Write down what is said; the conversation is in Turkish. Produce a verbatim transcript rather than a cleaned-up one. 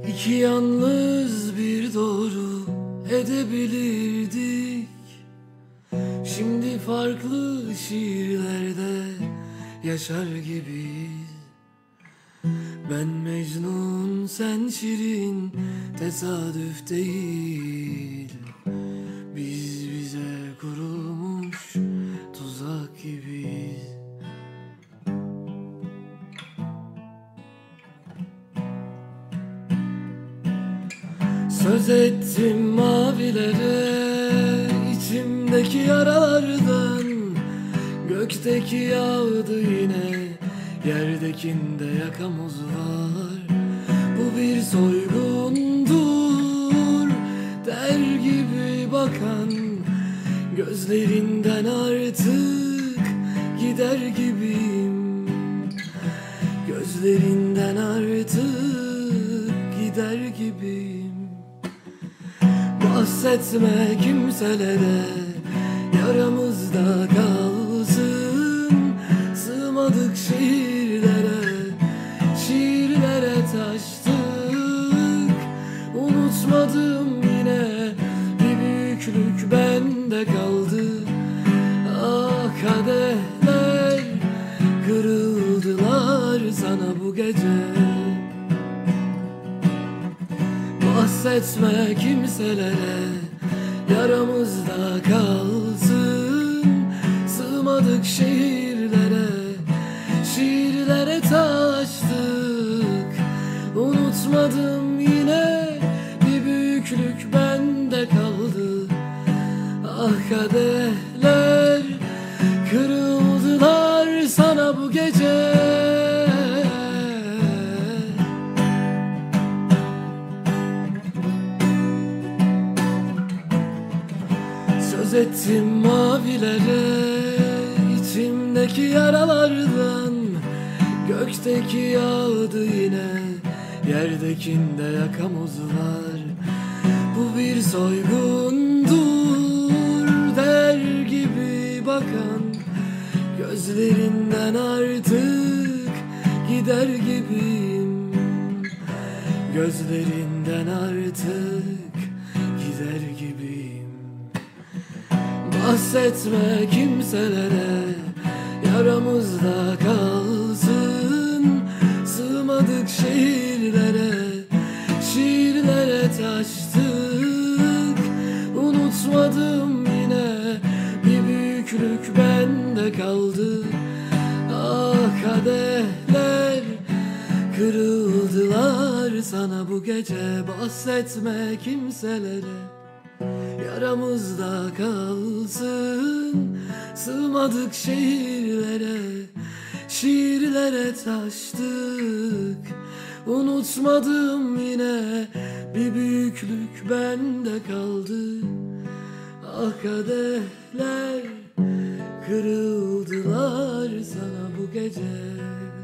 İki yalnız bir doğru edebilirdik. Şimdi farklı şiirlerde yaşar gibiyiz. Ben Mecnun, sen Şirin, tesadüf değil. Biz bize kurulmuş tuzak gibiyiz. Söz ettim mavilere, içimdeki yaralardan. Gökteki yağdı yine, yerdekinde yakamuz var. Bu bir soygundur der gibi bakan, gözlerinden artık gider gibiyim. Gözlerinden artık gider gibiyim. Bahsetme kimselere, yaramızda kalsın. Sığmadık şiirlere, şiirlere taştık. Unutmadım yine, bir büyüklük bende kaldı. Ah kadehler kırıldılar sana bu gece. Bahsetme kimselere, yaramızda kalsın. Sığmadık şiirlere, şiirlere taştık. Unutmadım yine, bir büyüklük bende kaldı. Ah kadehler kırıldılar sana bu gece. Söz ettim mavilere, içimdeki yaralardan. Gökteki yağdı yine, yerdekinde yakamuz var. Bu bir soygundur der gibi bakan, gözlerinden artık gider gibiyim. Gözlerinden artık gider gibiyim. Bahsetme kimselere, yaramızda kalsın. Sığmadık şiirlere, şiirlere taştık. Unutmadım yine, bir büyüklük bende kaldı. Ah kadehler kırıldılar sana bu gece. Bahsetme kimselere, yaramızda kalsın. Sığmadık şiirlere, şiirlere taştık. Unutmadım yine, bir büyüklük bende kaldı. Ah kadehler kırıldılar sana bu gece.